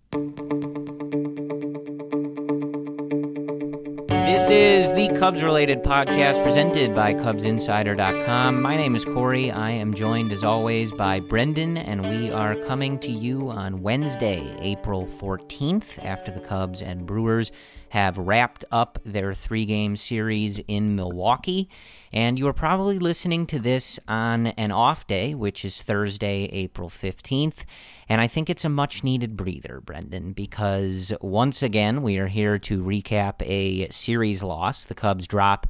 This is the Cubs-related podcast presented by CubsInsider.com. My name is Corey. I am joined, as always, by Brendan, and we are coming to you on Wednesday, April 14th, after the Cubs and Brewers have wrapped up their three-game series in Milwaukee. And you are probably listening to this on an off day, which is Thursday, April 15th. And I think it's a much-needed breather, Brendan, because once again, we are here to recap a series loss. The Cubs drop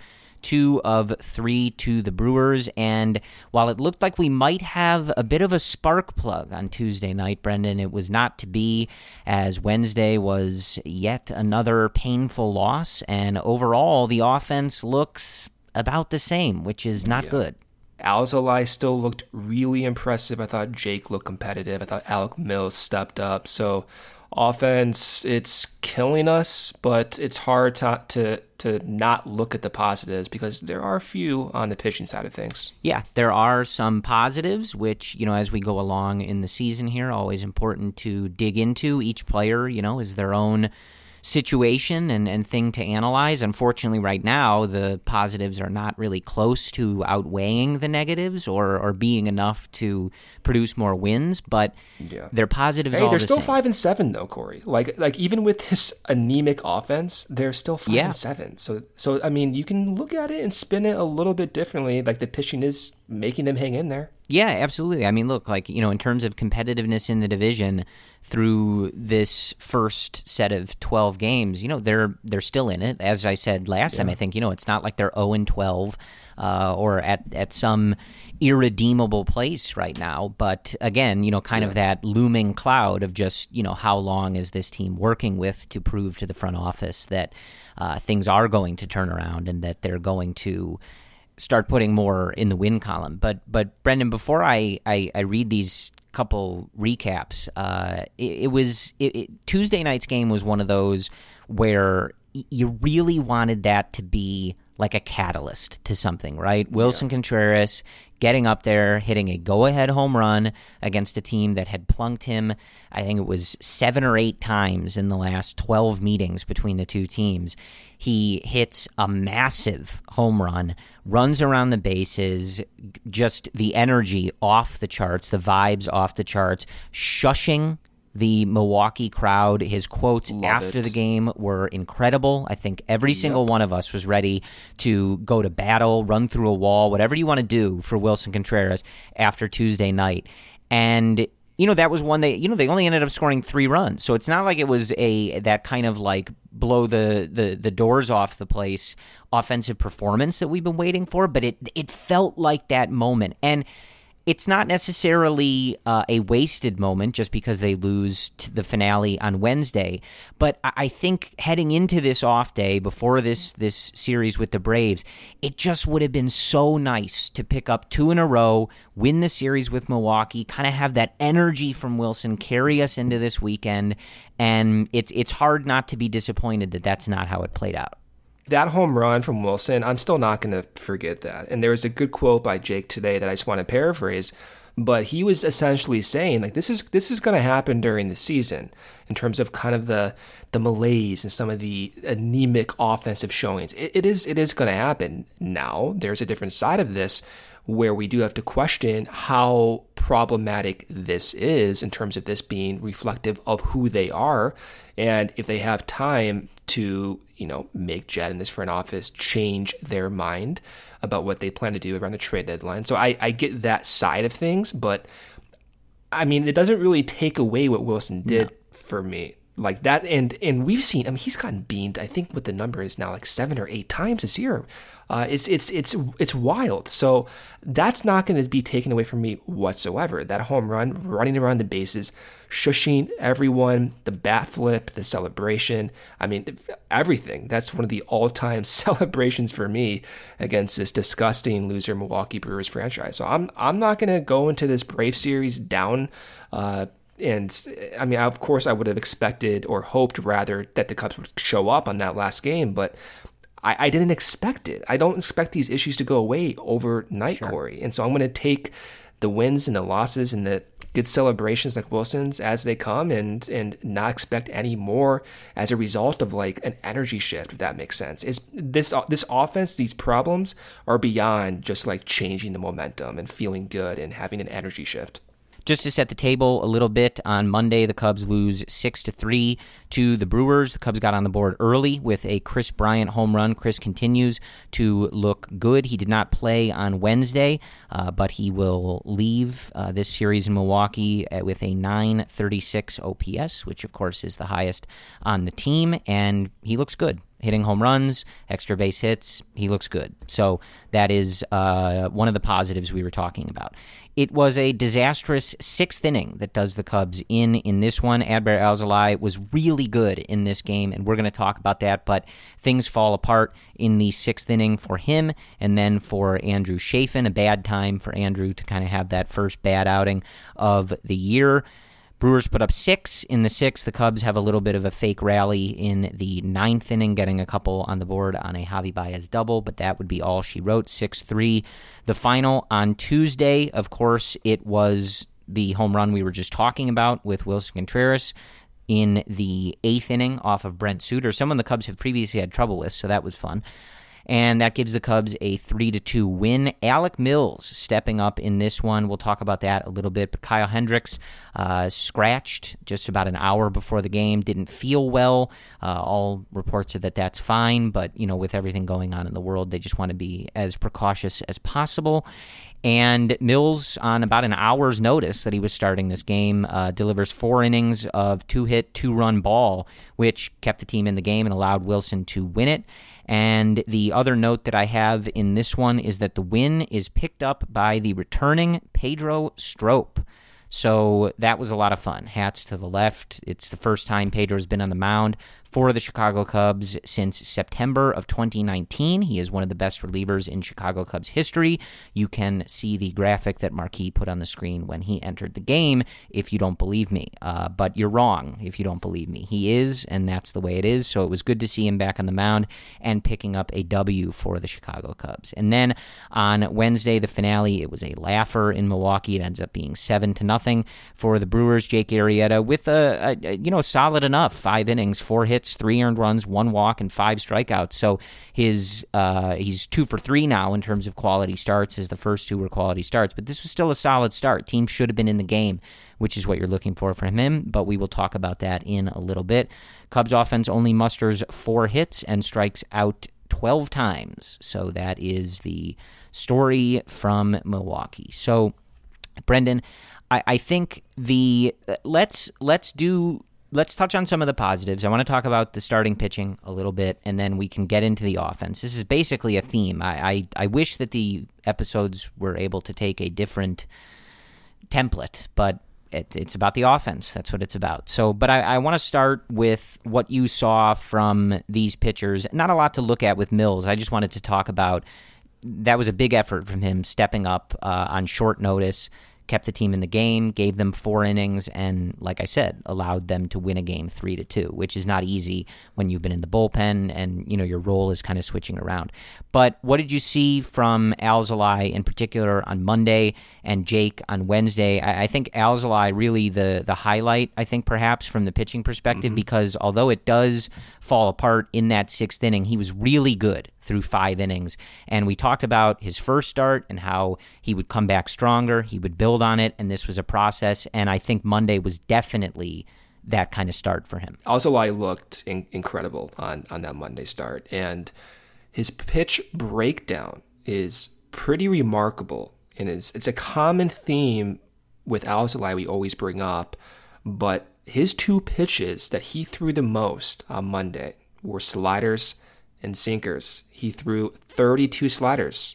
2 of 3 to the Brewers, and while it looked like we might have a bit of a spark plug on Tuesday night, Brendan, it was not to be, as Wednesday was yet another painful loss, and overall, the offense looks about the same, which is not good. Alzolay still looked really impressive. I thought Jake looked competitive. I thought Alec Mills stepped up. So offense, it's killing us, but it's hard to not look at the positives because there are a few on the pitching side of things. Yeah, there are some positives, which, as we go along in the season here, always important to dig into. Each player, is their own situation and thing to analyze. Unfortunately, right now, the positives are not really close to outweighing the negatives or being enough to produce more wins, but they're positives all they're the still same. 5-7 though, Corey. Like even with this anemic offense, they're still 5-7. So I mean, you can look at it and spin it a little bit differently. Like the pitching is making them hang in there. Yeah, absolutely. I mean, look, in terms of competitiveness in the division through this first set of 12 games, they're still in it. As I said last time, I think, it's not like they're 0-12 or at some irredeemable place right now. But again, kind of that looming cloud of just, how long is this team working with to prove to the front office that things are going to turn around and that they're going to start putting more in the win column. But Brendan, before I read these couple recaps, Tuesday night's game was one of those where you really wanted that to be like a catalyst to something, right? Wilson Contreras getting up there, hitting a go-ahead home run against a team that had plunked him, I think it was 7 or 8 times in the last 12 meetings between the two teams. He hits a massive home run, runs around the bases, just the energy off the charts, the vibes off the charts, shushing the Milwaukee crowd. His quotes after the game were incredible. I think every single one of us was ready to go to battle, run through a wall, whatever you want to do for Wilson Contreras after Tuesday night. And that was one they only ended up scoring 3 runs. So it's not like it was that kind of like blow the doors off the place offensive performance that we've been waiting for, but it felt like that moment. And it's not necessarily a wasted moment just because they lose to the finale on Wednesday, but I think heading into this off day before this series with the Braves, it just would have been so nice to pick up 2 in a row, win the series with Milwaukee, kind of have that energy from Wilson carry us into this weekend, and it's hard not to be disappointed that that's not how it played out. That home run from Wilson, I'm still not going to forget that. And there was a good quote by Jake today that I just want to paraphrase, but he was essentially saying, like, this is going to happen during the season in terms of kind of the malaise and some of the anemic offensive showings. It is going to happen now. There's a different side of this where we do have to question how problematic this is in terms of this being reflective of who they are, and if they have time to make Jed and this front office change their mind about what they plan to do around the trade deadline. So I get that side of things, but I mean, it doesn't really take away what Wilson did for me. Like that, and we've seen, I mean, he's gotten beamed, I think what the number is now, like 7 or 8 times this year. It's wild. So that's not going to be taken away from me whatsoever. That home run, running around the bases, shushing everyone, the bat flip, the celebration. I mean, everything. That's one of the all-time celebrations for me against this disgusting loser Milwaukee Brewers franchise. So I'm not going to go into this Brave series down. And I mean, of course, I would have expected or hoped rather that the Cubs would show up on that last game, but I didn't expect it. I don't expect these issues to go away overnight, Corey. And so I'm going to take the wins and the losses and the get celebrations like Wilson's as they come, and not expect any more as a result of like an energy shift, if that makes sense. Is this offense, these problems are beyond just like changing the momentum and feeling good and having an energy shift. Just to set the table a little bit, on Monday, the Cubs lose 6-3 to the Brewers. The Cubs got on the board early with a Chris Bryant home run. Chris continues to look good. He did not play on Wednesday, but he will leave this series in Milwaukee with a .936 OPS, which, of course, is the highest on the team, and he looks good. Hitting home runs, extra base hits, he looks good. So that is one of the positives we were talking about. It was a disastrous sixth inning that does the Cubs in this one. Adbert Alzolay was really good in this game, and we're going to talk about that, but things fall apart in the sixth inning for him, and then for Andrew Chafin, a bad time for Andrew to kind of have that first bad outing of the year. Brewers put up 6 in the sixth. The Cubs have a little bit of a fake rally in the ninth inning, getting a couple on the board on a Javi Baez double, but that would be all she wrote, 6-3. The final on Tuesday, of course, it was the home run we were just talking about with Wilson Contreras in the eighth inning off of Brent Suter, someone the Cubs have previously had trouble with, so that was fun. And that gives the Cubs a 3-2 win. Alec Mills stepping up in this one. We'll talk about that a little bit. But Kyle Hendricks scratched just about an hour before the game. Didn't feel well. All reports are that that's fine. But, you know, with everything going on in the world, they just want to be as precautious as possible. And Mills, on about an hour's notice that he was starting this game, delivers 4 innings of 2-hit, 2-run ball, which kept the team in the game and allowed Wilson to win it. And the other note that I have in this one is that the win is picked up by the returning Pedro Strop. So that was a lot of fun. Hats to the left. It's the first time Pedro's been on the mound for the Chicago Cubs since September of 2019. He is one of the best relievers in Chicago Cubs history. You can see the graphic that Marquis put on the screen when he entered the game if you don't believe me. But you're wrong if you don't believe me. He is, and that's the way it is. So it was good to see him back on the mound and picking up a W for the Chicago Cubs. And then on Wednesday, the finale, it was a laugher in Milwaukee. It ends up being 7-0 for the Brewers. Jake Arrieta with a solid enough 5 innings, 4 hits, 3 earned runs, 1 walk, and 5 strikeouts. So he's 2 for 3 now in terms of quality starts, as the first 2 were quality starts. But this was still a solid start. Team should have been in the game, which is what you're looking for from him. But we will talk about that in a little bit. Cubs offense only musters 4 hits and strikes out 12 times. So that is the story from Milwaukee. So, Brendan, I think let's touch on some of the positives. I want to talk about the starting pitching a little bit, and then we can get into the offense. This is basically a theme. I wish that the episodes were able to take a different template, but it's about the offense. That's what it's about. So, but I want to start with what you saw from these pitchers. Not a lot to look at with Mills. I just wanted to talk about that was a big effort from him stepping up on short notice, kept the team in the game, gave them 4 innings, and like I said, allowed them to win a game 3-2, which is not easy when you've been in the bullpen and your role is kind of switching around. But what did you see from Alzolay in particular on Monday and Jake on Wednesday? I think Alzolay really the highlight, I think perhaps from the pitching perspective, because although it does fall apart in that 6th inning, he was really good through 5 innings. And we talked about his first start and how he would come back stronger, he would build on it, and this was a process. And I think Monday was definitely that kind of start for him. Alzolay looked incredible on that Monday start, and his pitch breakdown is pretty remarkable. And it's a common theme with Alzolay we always bring up, but his 2 pitches that he threw the most on Monday were sliders and sinkers. He threw 32 sliders,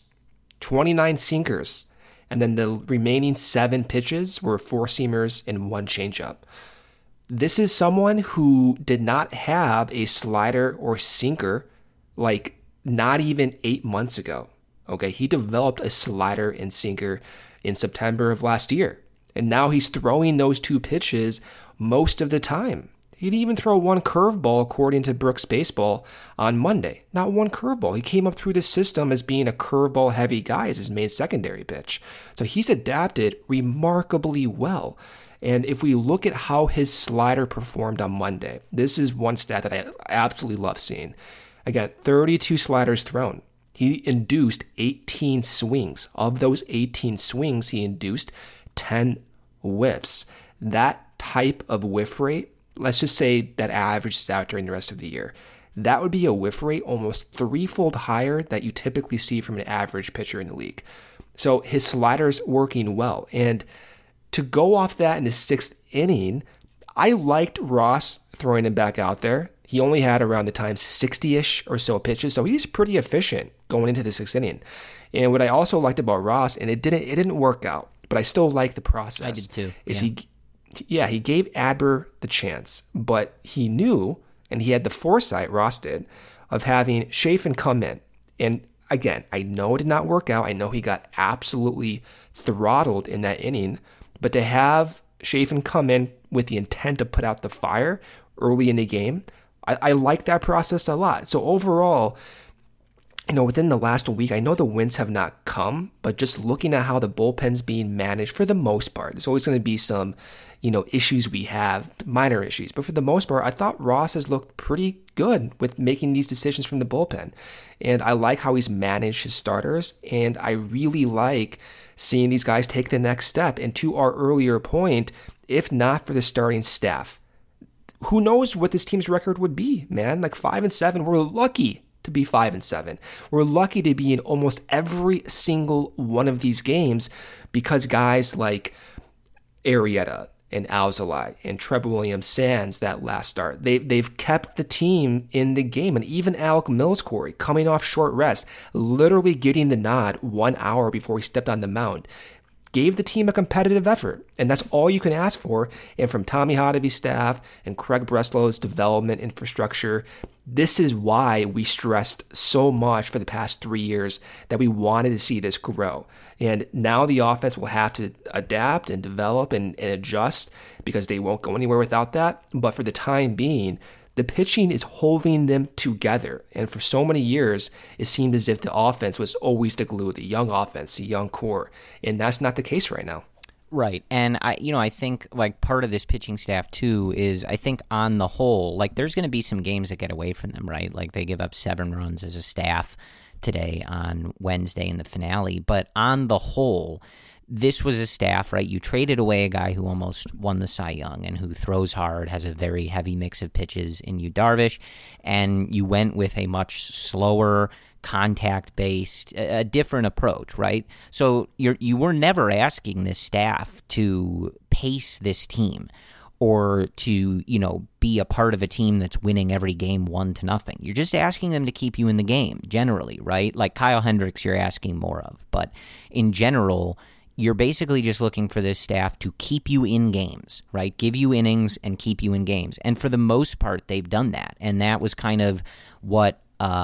29 sinkers, and then the remaining 7 pitches were 4-seamers and 1 changeup. This is someone who did not have a slider or sinker like not even 8 months ago. Okay, he developed a slider and sinker in September of last year, and now he's throwing those 2 pitches most of the time. He didn't even throw one curveball, according to Brooks Baseball, on Monday. Not one curveball. He came up through the system as being a curveball-heavy guy as his main secondary pitch. So he's adapted remarkably well. And if we look at how his slider performed on Monday, this is one stat that I absolutely love seeing. Again, 32 sliders thrown. He induced 18 swings. Of those 18 swings, he induced 10 whiffs. That type of whiff rate, let's just say that averages out during the rest of the year, that would be a whiff rate almost threefold higher that you typically see from an average pitcher in the league. So his slider's working well. And to go off that in the sixth inning, I liked Ross throwing him back out there. He only had around the time 60-ish or so pitches, so he's pretty efficient going into the sixth inning. And what I also liked about Ross, and it didn't work out, but I still like the process. I did too. Is he gave Adbert the chance, but he knew, and he had the foresight, Ross did, of having Chafin come in. And again, I know it did not work out. I know he got absolutely throttled in that inning, but to have Chafin come in with the intent to put out the fire early in the game, I like that process a lot. So overall, within the last week, I know the wins have not come, but just looking at how the bullpen's being managed for the most part, there's always going to be some, issues we have, minor issues. But for the most part, I thought Ross has looked pretty good with making these decisions from the bullpen. And I like how he's managed his starters. And I really like seeing these guys take the next step. And to our earlier point, if not for the starting staff, who knows what this team's record would be, man? Like 5-7, we're lucky to be 5-7. We're lucky to be in almost every single one of these games because guys like Arrieta and Alzolay and Trevor Williams-Sands that last start, they've kept the team in the game. And even Alec Mills, Corey, coming off short rest, literally getting the nod 1 hour before he stepped on the mound, gave the team a competitive effort, and that's all you can ask for. And from Tommy Hodavy's staff and Craig Breslow's development infrastructure, this is why we stressed so much for the past 3 years that we wanted to see this grow. And now the offense will have to adapt and develop and adjust because they won't go anywhere without that. But for the time being, the pitching is holding them together. And for so many years, it seemed as if the offense was always the glue, the young offense, the young core. And that's not the case right now. Right. And I think like part of this pitching staff too is I think on the whole, like there's going to be some games that get away from them, right? Like they give up 7 runs as a staff today on Wednesday in the finale. But on the whole, this was a staff, right? You traded away a guy who almost won the Cy Young and who throws hard, has a very heavy mix of pitches in Yu Darvish, and you went with a much slower, contact-based, a different approach, right? So you were never asking this staff to pace this team or to, be a part of a team that's winning every game 1-0. You're just asking them to keep you in the game, generally, right? Like Kyle Hendricks you're asking more of. But in general, you're basically just looking for this staff to keep you in games, right? Give you innings and keep you in games. And for the most part, they've done that. And that was kind of what,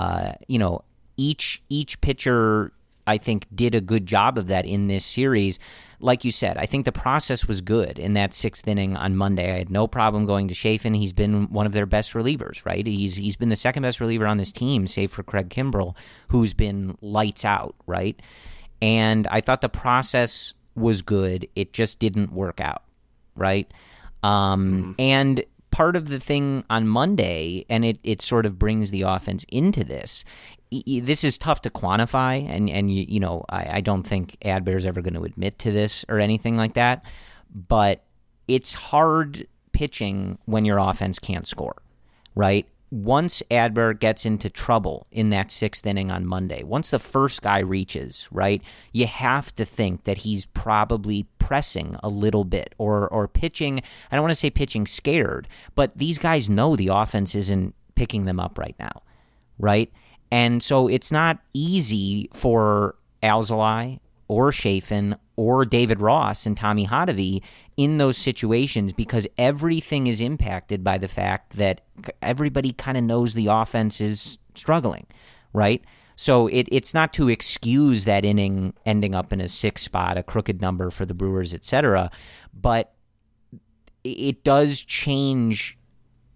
each pitcher, I think, did a good job of that in this series. Like you said, I think the process was good in that 6th inning on Monday. I had no problem going to Chafin. He's been one of their best relievers, right? He's been the second best reliever on this team, save for Craig Kimbrell, who's been lights out, right? And I thought the process was good. It just didn't work out, right? And part of the thing on Monday, and it sort of brings the offense into this, this is tough to quantify, and I don't think Adbert's ever going to admit to this or anything like that, but it's hard pitching when your offense can't score, right? Once Adbert gets into trouble in that 6th inning on Monday, once the first guy reaches, right, you have to think that he's probably pressing a little bit or pitching. I don't want to say pitching scared, but these guys know the offense isn't picking them up right now, right? And so it's not easy for Alzolay or Chafin or David Ross and Tommy Hotovy in those situations because everything is impacted by the fact that everybody kind of knows the offense is struggling, right? So it's not to excuse that inning ending up in a 6 spot, a crooked number for the Brewers, etc., but it does change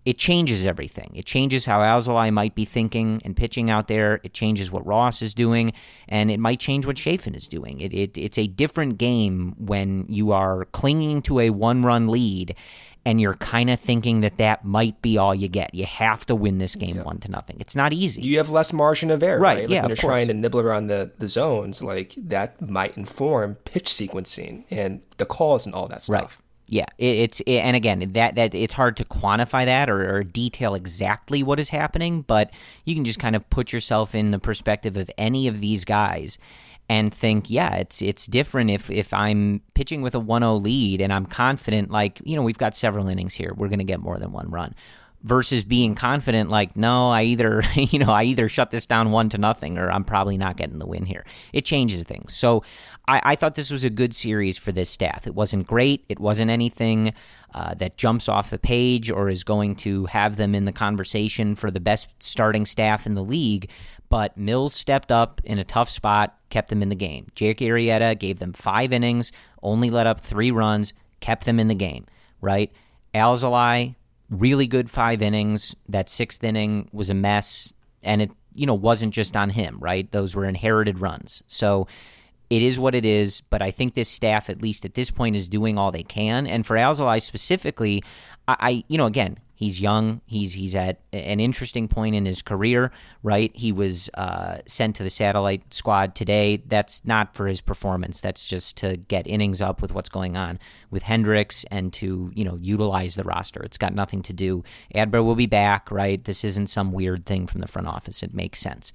it changes everything. It changes how Alzolay might be thinking and pitching out there. It changes what Ross is doing, and it might change what Chafin is doing. It's a different game when you are clinging to a one-run lead and you're kind of thinking that might be all you get. You have to win this game 1-0. It's not easy. You have less margin of error, right? Yeah, when you're trying to nibble around the zones, like that might inform pitch sequencing and the calls and all that stuff. Right. Yeah, and again, that it's hard to quantify that or detail exactly what is happening, but you can just kind of put yourself in the perspective of any of these guys and think, yeah, it's different if I'm pitching with a 1-0 lead and I'm confident, like, we've got several innings here, we're going to get more than one run, versus being confident, like, no, I either shut this down 1-0 or I'm probably not getting the win here. It changes things. So I thought this was a good series for this staff. It wasn't great. It wasn't anything that jumps off the page or is going to have them in the conversation for the best starting staff in the league. But Mills stepped up in a tough spot, kept them in the game. Jake Arrieta gave them 5 innings, only let up 3 runs, kept them in the game, right? Alzolay, really good 5 innings. That 6th inning was a mess, and it wasn't just on him, right? Those were inherited runs. So it is what it is, but I think this staff, at least at this point, is doing all they can. And for Alzolay specifically, again, he's young. He's at an interesting point in his career, right? He was sent to the satellite squad today. That's not for his performance. That's just to get innings up with what's going on with Hendricks and to, utilize the roster. It's got nothing to do. Adbert will be back, right? This isn't some weird thing from the front office. It makes sense.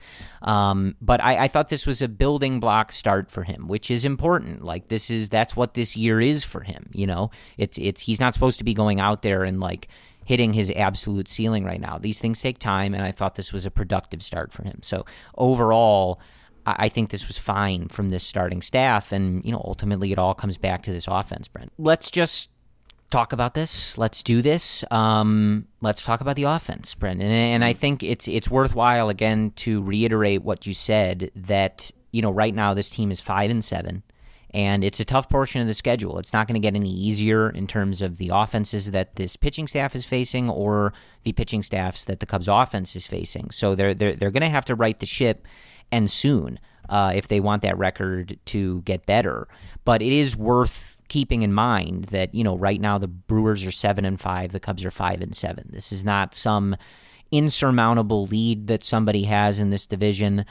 But I thought this was a building block start for him, which is important. Like that's what this year is for him. He's not supposed to be going out there and hitting his absolute ceiling right now. These things take time, and I thought this was a productive start for him. So overall, I think this was fine from this starting staff, and ultimately it all comes back to this offense, Brent. Let's just talk about this. Let's do this. Let's talk about the offense, Brent. And I think it's worthwhile, again, to reiterate what you said, that right now this team is 5-7. And it's a tough portion of the schedule. It's not going to get any easier in terms of the offenses that this pitching staff is facing or the pitching staffs that the Cubs offense is facing. So they're going to have to right the ship, and soon, if they want that record to get better. But it is worth keeping in mind that, right now the Brewers are 7-5, the Cubs are 5-7. This is not some insurmountable lead that somebody has in this division,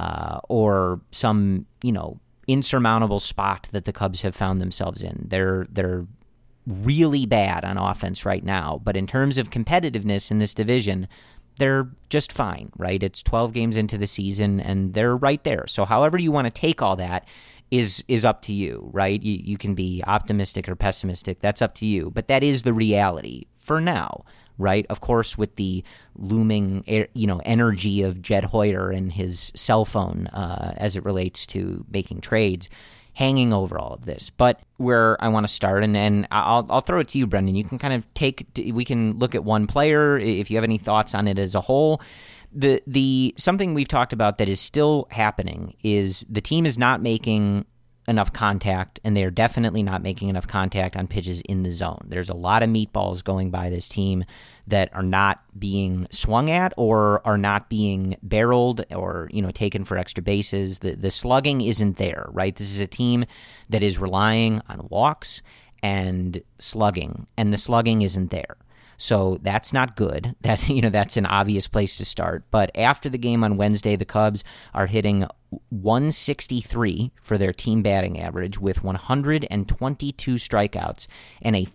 or some, insurmountable spot that the Cubs have found themselves in. They're really bad on offense right now, but in terms of competitiveness in this division, they're just fine, right? It's 12 games into the season, and they're right there. So however you want to take all that is up to you, right? You can be optimistic or pessimistic. That's up to you, but that is the reality for now, right? Of course, with the looming, energy of Jed Hoyer and his cell phone as it relates to making trades hanging over all of this. But where I want to start, and I'll throw it to you, Brendan. You can kind of we can look at one player if you have any thoughts on it as a whole. The something we've talked about that is still happening is the team is not making enough contact, and they're definitely not making enough contact on pitches in the zone. There's a lot of meatballs going by this team that are not being swung at or are not being barreled or, taken for extra bases. The slugging isn't there, right? This is a team that is relying on walks and slugging, and the slugging isn't there. So that's not good. That's an obvious place to start. But after the game on Wednesday, the Cubs are hitting 163 for their team batting average with 122 strikeouts and a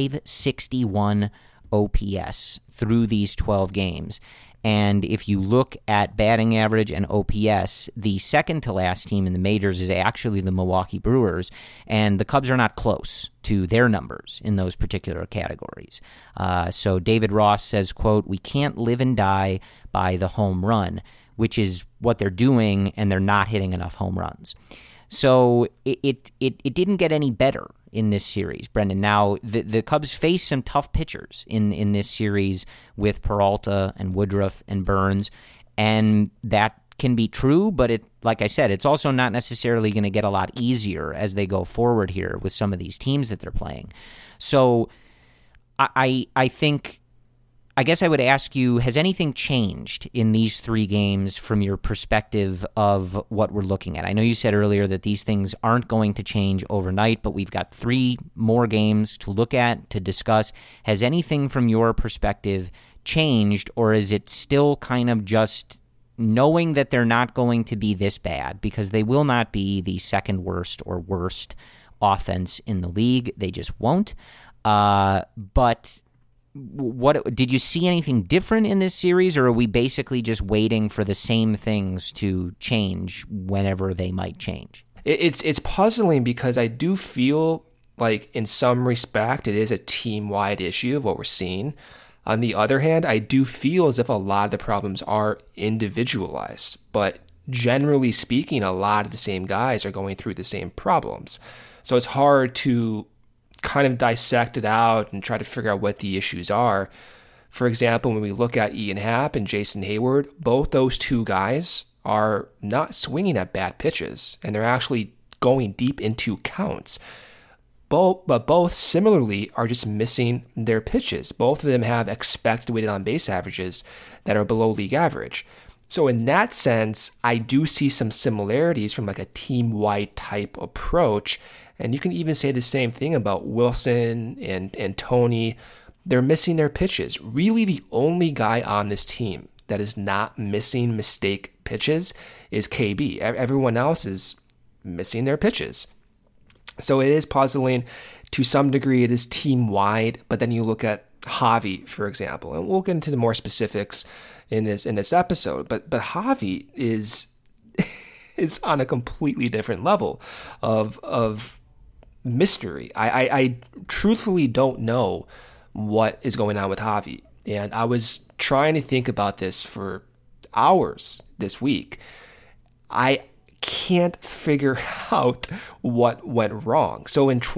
561 OPS through these 12 games. And if you look at batting average and OPS, the second to last team in the majors is actually the Milwaukee Brewers, and the Cubs are not close to their numbers in those particular categories. So David Ross says, quote, "We can't live and die by the home run," which is what they're doing, and they're not hitting enough home runs. So it didn't get any better in this series, Brendan. Now, the Cubs face some tough pitchers in this series with Peralta and Woodruff and Burns, and that can be true, but like I said, it's also not necessarily going to get a lot easier as they go forward here with some of these teams that they're playing. So I think I guess I would ask you, has anything changed in these 3 games from your perspective of what we're looking at? I know you said earlier that these things aren't going to change overnight, but we've got 3 more games to look at, to discuss. Has anything from your perspective changed, or is it still kind of just knowing that they're not going to be this bad, because they will not be the second worst or worst offense in the league? They just won't. But what did you see anything different in this series, or are we basically just waiting for the same things to change whenever they might change? It's puzzling because I do feel like in some respect it is a team-wide issue of what we're seeing. On the other hand, I do feel as if a lot of the problems are individualized, but generally speaking, a lot of the same guys are going through the same problems. So it's hard to kind of dissect it out and try to figure out what the issues are. For example, when we look at Ian Happ and Jason Hayward, both those 2 guys are not swinging at bad pitches, and they're actually going deep into counts. But both similarly are just missing their pitches. Both of them have expected weighted on base averages that are below league average. So in that sense, I do see some similarities from like a team-wide type approach. And you can even say the same thing about Wilson and Tony. They're missing their pitches. Really, the only guy on this team that is not missing mistake pitches is KB. Everyone else is missing their pitches. So it is puzzling. To some degree, it is team-wide. But then you look at Javi, for example, and we'll get into the more specifics in this episode. But Javi is on a completely different level of mystery. I truthfully don't know what is going on with Javi. And I was trying to think about this for hours this week. I can't figure out what went wrong. So in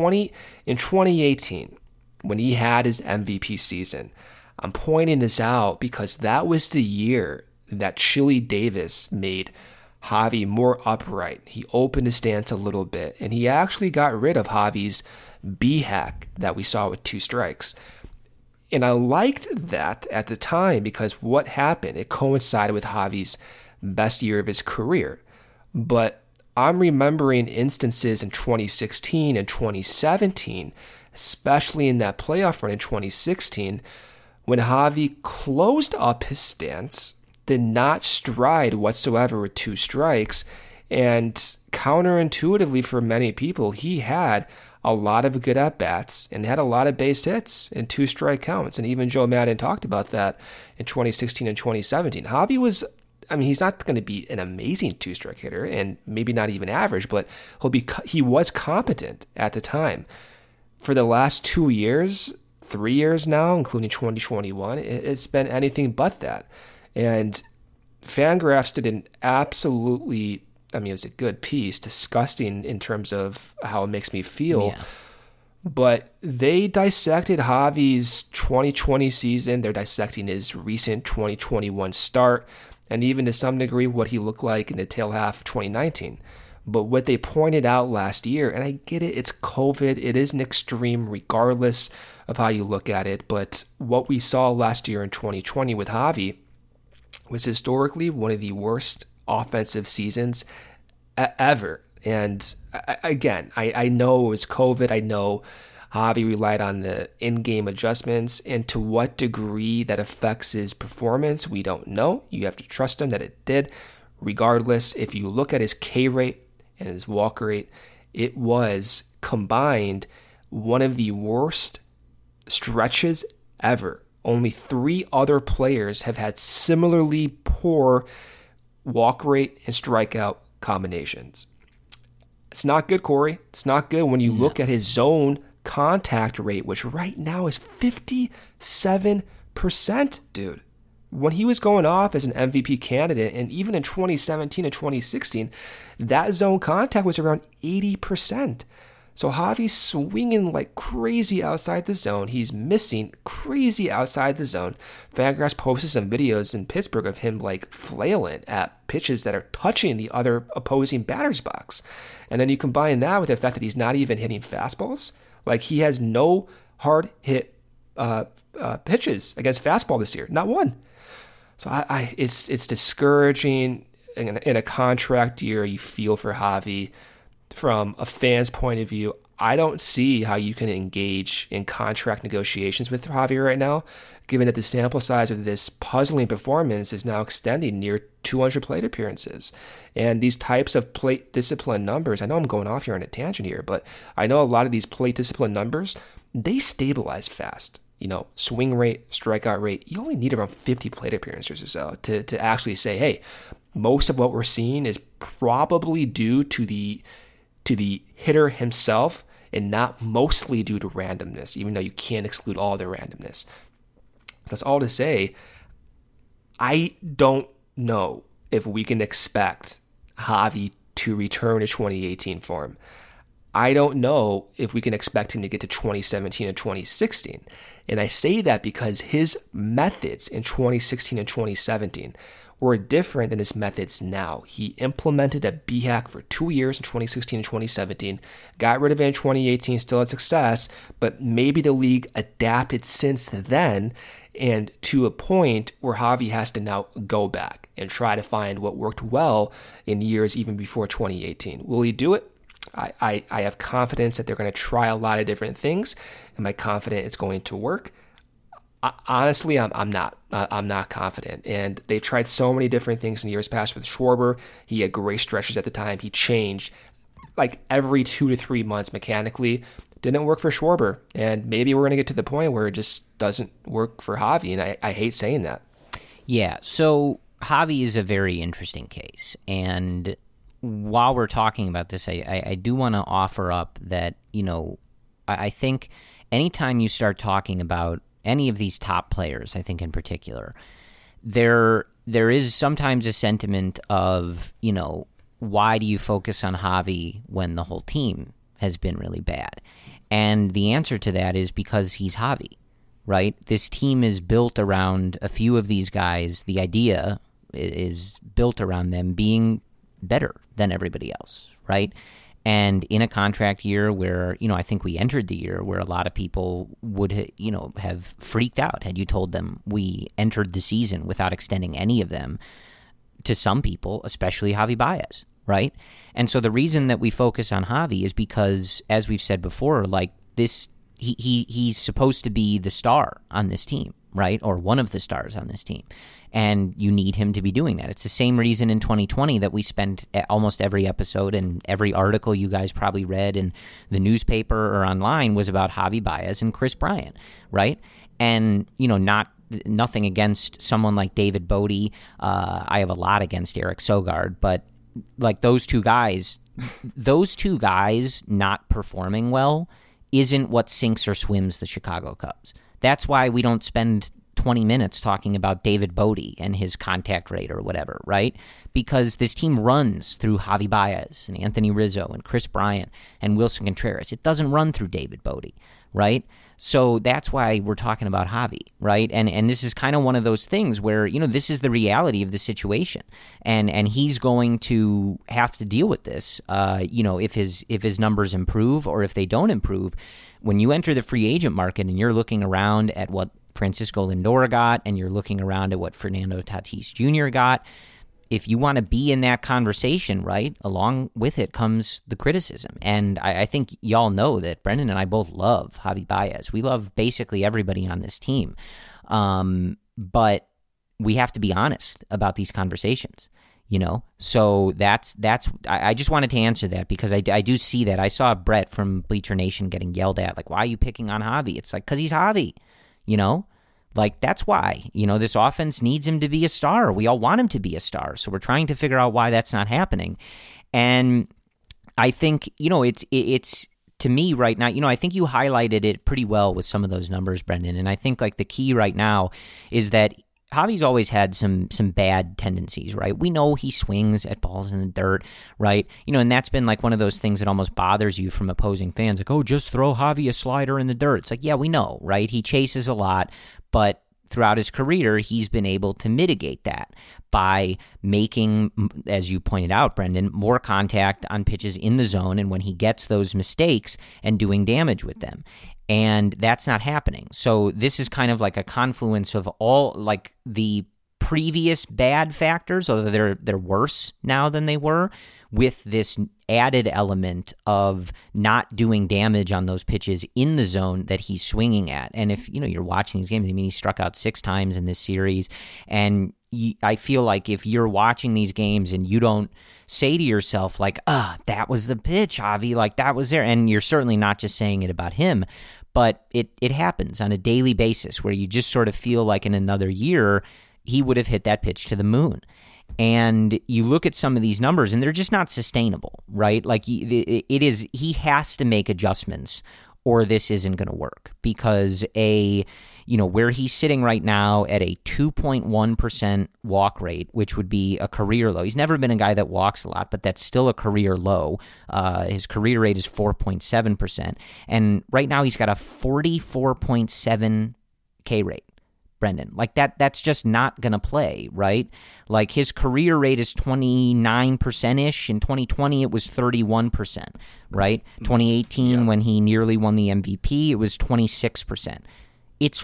2018, when he had his MVP season, I'm pointing this out because that was the year that Chili Davis made Javi more upright. He opened his stance a little bit, and he actually got rid of Javi's B-hack that we saw with 2 strikes. And I liked that at the time because what happened, it coincided with Javi's best year of his career. But I'm remembering instances in 2016 and 2017, especially in that playoff run in 2016, when Javi closed up his stance, did not stride whatsoever with 2 strikes, and counterintuitively for many people, he had a lot of good at-bats and had a lot of base hits in 2 strike counts. And even Joe Maddon talked about that in 2016 and 2017. Javi was, he's not going to be an amazing 2 strike hitter and maybe not even average, but he was competent at the time. For the last 2 years, 3 years now, including 2021, it's been anything but that. And Fangraphs did an absolutely, it was a good piece, disgusting in terms of how it makes me feel. Yeah. But they dissected Javi's 2020 season. They're dissecting his recent 2021 start, and even to some degree what he looked like in the tail half of 2019. But what they pointed out last year, and I get it, it's COVID, it is an extreme regardless of how you look at it, but what we saw last year in 2020 with Javi was historically one of the worst offensive seasons ever. And again, I know it was COVID. I know Javi relied on the in-game adjustments, and to what degree that affects his performance, we don't know. You have to trust him that it did. Regardless, if you look at his K rate and his walk rate, it was combined one of the worst stretches ever. Only 3 other players have had similarly poor walk rate and strikeout combinations. It's not good, Corey. It's not good when you look at his zone contact rate, which right now is 57%, dude. When he was going off as an MVP candidate, and even in 2017 and 2016, that zone contact was around 80%. So Javi's swinging like crazy outside the zone. He's missing crazy outside the zone. Fangraphs posted some videos in Pittsburgh of him like flailing at pitches that are touching the other opposing batter's box. And then you combine that with the fact that he's not even hitting fastballs. Like he has no hard hit pitches against fastball this year. Not one. So it's discouraging. In a contract year, you feel for Javi. From a fan's point of view, I don't see how you can engage in contract negotiations with Javi right now, given that the sample size of this puzzling performance is now extending near 200 plate appearances. And these types of plate discipline numbers, I know I'm going off here on a tangent here, but I know a lot of these plate discipline numbers, they stabilize fast. Swing rate, strikeout rate, you only need around 50 plate appearances or so to actually say, hey, most of what we're seeing is probably due to the hitter himself and not mostly due to randomness, even though you can't exclude all the randomness. That's all to say, I don't know if we can expect Javi to return to 2018 form. I don't know if we can expect him to get to 2017 and 2016. And I say that because his methods in 2016 and 2017 were different than his methods now. He implemented a BHAC for 2 years in 2016 and 2017, got rid of it in 2018, still had success, but maybe the league adapted since then and to a point where Javi has to now go back and try to find what worked well in years even before 2018. Will he do it? I have confidence that they're going to try a lot of different things. Am I confident it's going to work? Honestly, I'm not confident. And they've tried so many different things in years past with Schwarber. He had great stretches at the time. He changed like every 2 to 3 months mechanically. Didn't work for Schwarber. And maybe we're going to get to the point where it just doesn't work for Javi. And I hate saying that. Yeah, so Javi is a very interesting case. And while we're talking about this, I do want to offer up that, I think anytime you start talking about any of these top players, I think in particular, there is sometimes a sentiment of, why do you focus on Javi when the whole team has been really bad? And the answer to that is because he's Javi, right? This team is built around a few of these guys. The idea is built around them being better than everybody else, right? And in a contract year where, I think we entered the year where a lot of people would, have freaked out had you told them we entered the season without extending any of them to some people, especially Javi Baez, right? And so the reason that we focus on Javi is because, as we've said before, like this, he's supposed to be the star on this team, right? Or one of the stars on this team. And you need him to be doing that. It's the same reason in 2020 that we spent almost every episode and every article you guys probably read in the newspaper or online was about Javi Baez and Chris Bryant, right? And, nothing against someone like David Bodie. I have a lot against Eric Sogard, but like those two guys not performing well isn't what sinks or swims the Chicago Cubs. That's why we don't spend 20 minutes talking about David Bodie and his contact rate or whatever, right? Because this team runs through Javi Baez and Anthony Rizzo and Chris Bryant and Wilson Contreras. It doesn't run through David Bodie, right? So that's why we're talking about Javi, right? And this is kind of one of those things where, this is the reality of the situation. And he's going to have to deal with this, if his numbers improve or if they don't improve. When you enter the free agent market and you're looking around at what Francisco Lindor got, and you're looking around at what Fernando Tatis Jr. got, if you want to be in that conversation, right, along with it comes the criticism. And I think y'all know that Brendan and I both love Javi Baez. We love basically everybody on this team. But we have to be honest about these conversations, So I just wanted to answer that because I do see that. I saw Brett from Bleacher Nation getting yelled at, like, why are you picking on Javi? It's like, because he's Javi. Like that's why, this offense needs him to be a star. We all want him to be a star. So we're trying to figure out why that's not happening. And I think, it's to me right now, I think you highlighted it pretty well with some of those numbers, Brendan. And I think like the key right now is that Javi's always had some bad tendencies, right? We know he swings at balls in the dirt, right? And that's been like one of those things that almost bothers you from opposing fans. Like, oh, just throw Javi a slider in the dirt. It's like, yeah, we know, right? He chases a lot, but throughout his career, he's been able to mitigate that by making, as you pointed out, Brendan, more contact on pitches in the zone, and when he gets those mistakes and doing damage with them. And that's not happening. So this is kind of like a confluence of all like the previous bad factors, although they're worse now than they were, with this added element of not doing damage on those pitches in the zone that he's swinging at. And if you're watching these games, I mean, he struck out 6 times in this series, and I feel like if you're watching these games and you don't say to yourself like, that was the pitch, Javi, like that was there, and you're certainly not just saying it about him, but it happens on a daily basis where you just sort of feel like in another year he would have hit that pitch to the moon. And you look at some of these numbers and they're just not sustainable, right? Like he has to make adjustments or this isn't going to work, because where he's sitting right now at a 2.1% walk rate, which would be a career low. He's never been a guy that walks a lot, but that's still a career low. His career rate is 4.7%. And right now he's got a 44.7 K rate. Brendan, like that's just not going to play, right? Like his career rate is 29%-ish. In 2020, it was 31%, right? 2018, when he nearly won the MVP, it was 26%. It's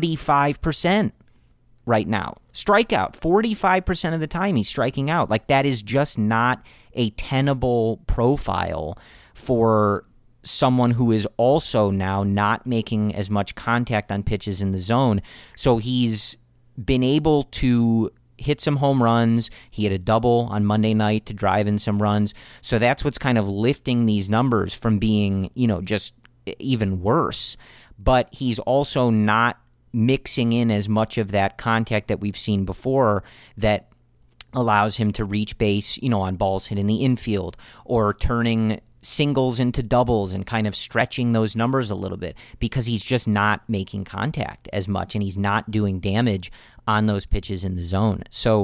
45% right now. Strikeout, 45% of the time he's striking out. Like that is just not a tenable profile for someone who is also now not making as much contact on pitches in the zone. So he's been able to hit some home runs. He had a double on Monday night to drive in some runs. So that's what's kind of lifting these numbers from being, just even worse. But he's also not mixing in as much of that contact that we've seen before that allows him to reach base, on balls hit in the infield, or turning singles into doubles and kind of stretching those numbers a little bit, because he's just not making contact as much and he's not doing damage on those pitches in the zone. So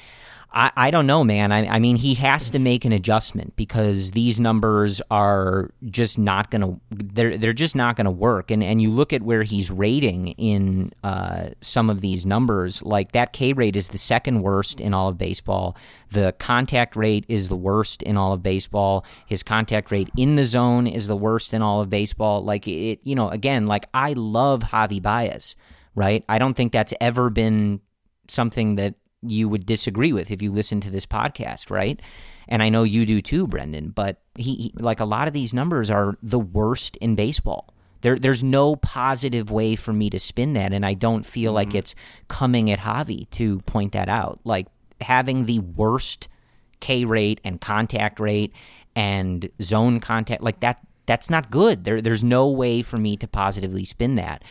I don't know, man. I mean, he has to make an adjustment, because these numbers are just not going to they're just not going to work. And you look at where he's rating in some of these numbers, like that K rate is the second worst in all of baseball. The contact rate is the worst in all of baseball. His contact rate in the zone is the worst in all of baseball. Like again, like I love Javi Baez, right? I don't think that's ever been something that you would disagree with if you listen to this podcast, right? And I know you do too, Brendan, but he like a lot of these numbers are the worst in baseball. There's no positive way for me to spin that, and I don't feel like it's coming at Javi to point that out. Like having the worst K rate and contact rate and zone contact, like that's not good. There's no way for me to positively spin that.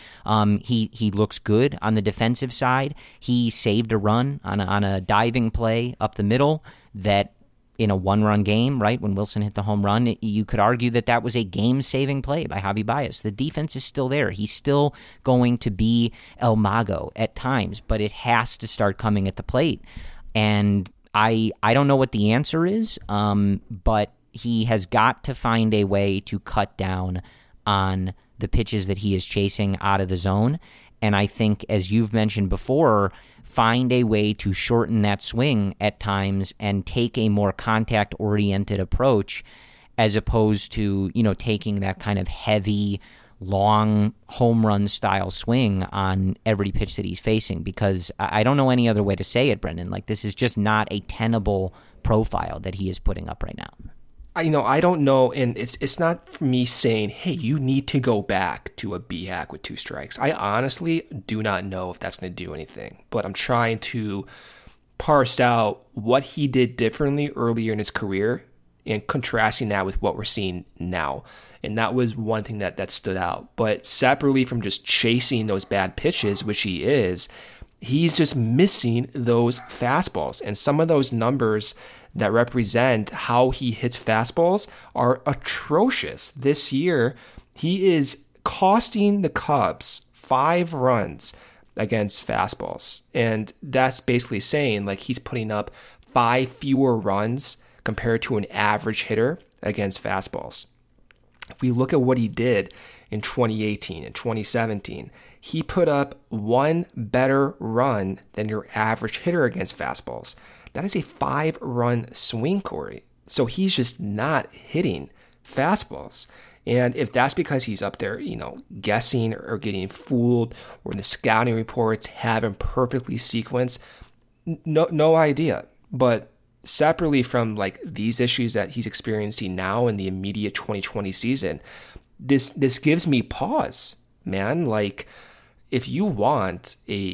He looks good on the defensive side. He saved a run on a diving play up the middle that in a one-run game, right, when Wilson hit the home run, you could argue that was a game-saving play by Javi Baez. The defense is still there. He's still going to be El Mago at times, but it has to start coming at the plate. And I don't know what the answer is, but he has got to find a way to cut down on the pitches that he is chasing out of the zone. And I think, as you've mentioned before, find a way to shorten that swing at times and take a more contact-oriented approach, as opposed to, taking that kind of heavy, long home run style swing on every pitch that he's facing. Because I don't know any other way to say it, Brendan. Like, this is just not a tenable profile that he is putting up right now. I don't know, and it's not for me saying, hey, you need to go back to a B-hack with 2 strikes. I honestly do not know if that's going to do anything, but I'm trying to parse out what he did differently earlier in his career and contrasting that with what we're seeing now. And that was one thing that stood out. But separately from just chasing those bad pitches, which he is, he's just missing those fastballs. And some of those numbers that represent how he hits fastballs are atrocious. This year, he is costing the Cubs 5 runs against fastballs. And that's basically saying like he's putting up 5 fewer runs compared to an average hitter against fastballs. If we look at what he did in 2018 and 2017, he put up one better run than your average hitter against fastballs. That is a 5-run swing, Corey. So he's just not hitting fastballs. And if that's because he's up there, guessing or getting fooled, or the scouting reports have him perfectly sequenced, no idea. But separately from like these issues that he's experiencing now in the immediate 2020 season, this gives me pause, man. Like, if you want a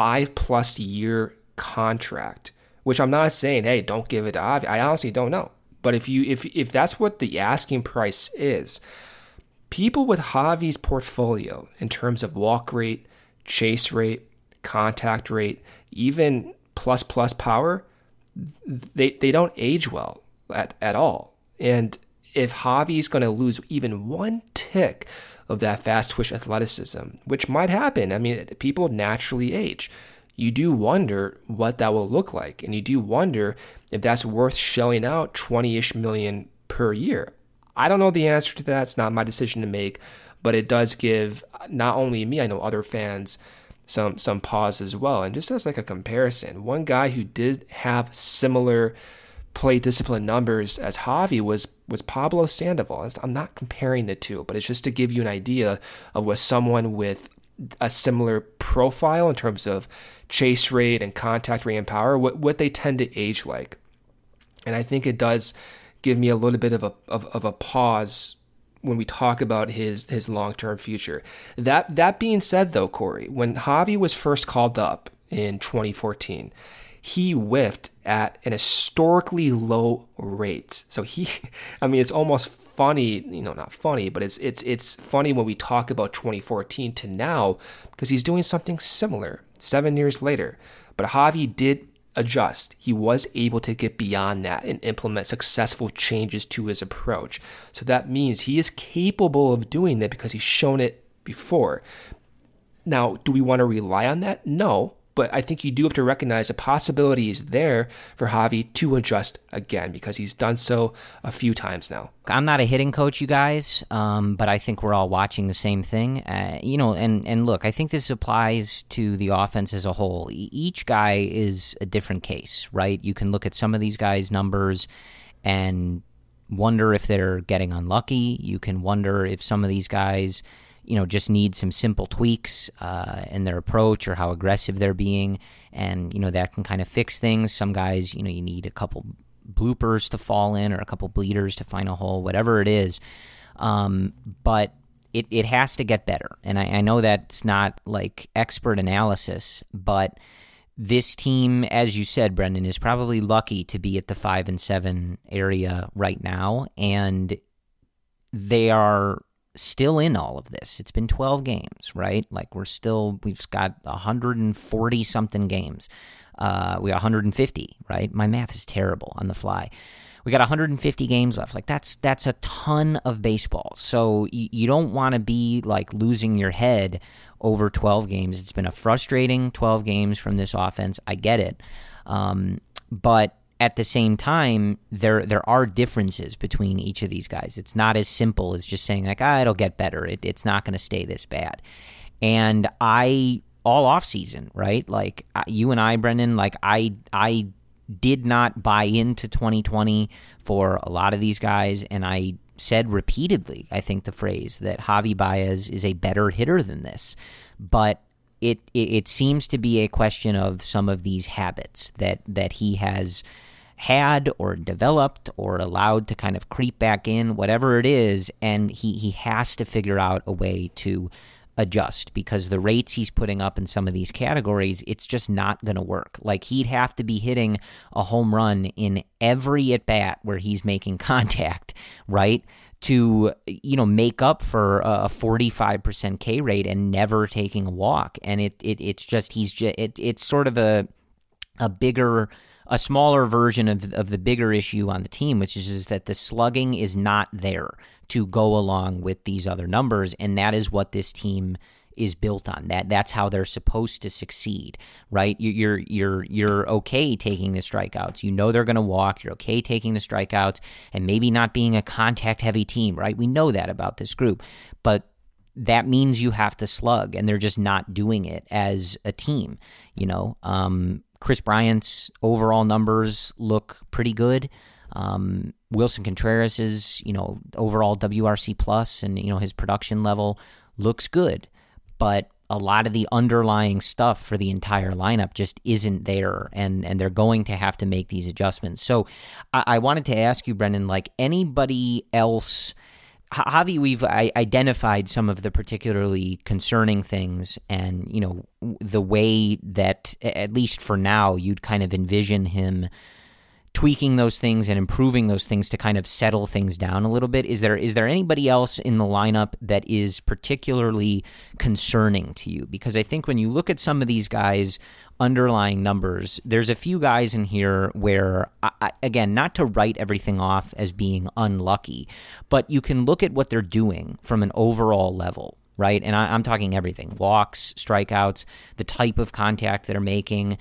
5+ year contract, which I'm not saying, hey, don't give it to Javi. I honestly don't know. But if that's what the asking price is, people with Javi's portfolio in terms of walk rate, chase rate, contact rate, even plus power, they don't age well at all. And if Javi's going to lose even one tick of that fast twitch athleticism, which might happen, I mean, people naturally age, you do wonder what that will look like. And you do wonder if that's worth shelling out $20-ish million per year. I don't know the answer to that. It's not my decision to make, but it does give not only me, I know other fans, some pause as well. And just as like a comparison, one guy who did have similar play discipline numbers as Javi was Pablo Sandoval. I'm not comparing the two, but it's just to give you an idea of what someone with a similar profile in terms of chase rate and contact rate and power, what they tend to age like. And I think it does give me a little bit of a pause when we talk about his long-term future. That being said, though, Corey, when Javi was first called up in 2014, he whiffed at an historically low rate. So it's almost funny, not funny, but it's funny when we talk about 2014 to now, because he's doing something similar 7 years later. But Javi did adjust. He was able to get beyond that and implement successful changes to his approach. So that means he is capable of doing that because he's shown it before. Now, do we want to rely on that? No. But I think you do have to recognize the possibility is there for Javi to adjust again, because he's done so a few times now. I'm not a hitting coach, you guys, but I think we're all watching the same thing. And look, I think this applies to the offense as a whole. Each guy is a different case, right? You can look at some of these guys' numbers and wonder if they're getting unlucky. You can wonder if some of these guys just need some simple tweaks in their approach or how aggressive they're being, and that can kind of fix things. Some guys, you need a couple bloopers to fall in or a couple bleeders to find a hole, whatever it is. But it has to get better, and I know that's not like expert analysis, but this team, as you said, Brendan, is probably lucky to be at the 5-7 area right now, and they are still in all of this. It's been 12 games, right? Like we've got 140 something games. We got 150, right? My math is terrible on the fly. We got 150 games left. Like that's a ton of baseball. So you don't want to be like losing your head over 12 games. It's been a frustrating 12 games from this offense. I get it. But at the same time, there are differences between each of these guys. It's not as simple as just saying like, it'll get better. It's not going to stay this bad. And all off season, right? Like you and I, Brendan, like I did not buy into 2020 for a lot of these guys, and I said repeatedly, I think the phrase that Javi Baez is a better hitter than this, but it seems to be a question of some of these habits that he has had or developed or allowed to kind of creep back in, whatever it is, and he has to figure out a way to adjust, because the rates he's putting up in some of these categories, it's just not going to work. Like he'd have to be hitting a home run in every at-bat where he's making contact, right, to make up for a 45% K rate and never taking a walk. And it's sort of a smaller version of the bigger issue on the team, which is that the slugging is not there to go along with these other numbers, and that is what this team is built on. That's how they're supposed to succeed, right? You're okay taking the strikeouts. They're going to walk. You're okay taking the strikeouts and maybe not being a contact heavy team, right? We know that about this group, but that means you have to slug, and they're just not doing it as a team. Chris Bryant's overall numbers look pretty good. Wilson Contreras' overall WRC plus and his production level looks good, but a lot of the underlying stuff for the entire lineup just isn't there, and they're going to have to make these adjustments. So I wanted to ask you, Brendan, like anybody else, Javi, we've identified some of the particularly concerning things, and the way that, at least for now, you'd kind of envision him tweaking those things and improving those things to kind of settle things down a little bit. Is there anybody else in the lineup that is particularly concerning to you? Because I think when you look at some of these guys' underlying numbers, there's a few guys in here where, again, not to write everything off as being unlucky, but you can look at what they're doing from an overall level, right? And I'm talking everything: walks, strikeouts, the type of contact they're making,